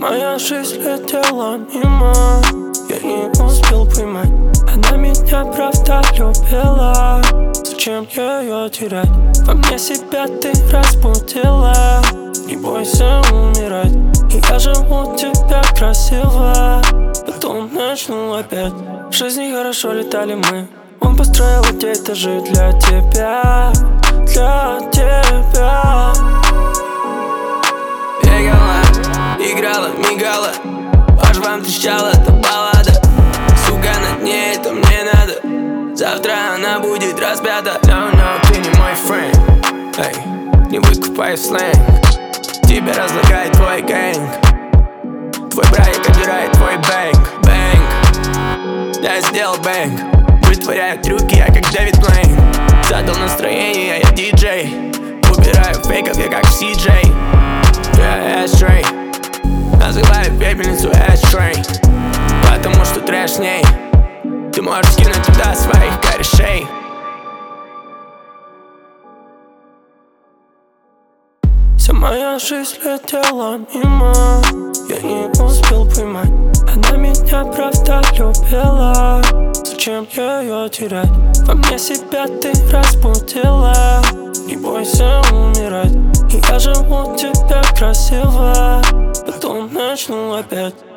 моя жизнь летела мимо, я не успел поймать. Она меня правда любила, зачем ее терять? Во мне себя ты разбудила, не бойся умирать. И я живу тебя красиво, потом начну опять. В жизни хорошо летали мы, он построил эти этажи для тебя, для тебя. Бегала, играла, мигала, аж вам трещала эта баллада. Сука, над ней это мне надо, завтра она будет распята. No, no, ты не мой френд, эй, не выкупай сленг. Тебя разлагает твой гэнг, твой браик отбирает твой бэнк, бэнк. Я сделал бэнк, вытворяю трюки, я как Дэвид Блейн. Задал настроение, я диджей, убираю фейков, я как CJ. Я эштрей, называю пепельницу эштрей, потому что трэш с ней. Ты можешь скинуть туда своих корешей. Вся моя жизнь летела мимо, я не успел поймать. Она меня правда любила, зачем ее терять? Во мне себя ты разбудила, не бойся умирать. И я живу тебя красиво, потом начну опять.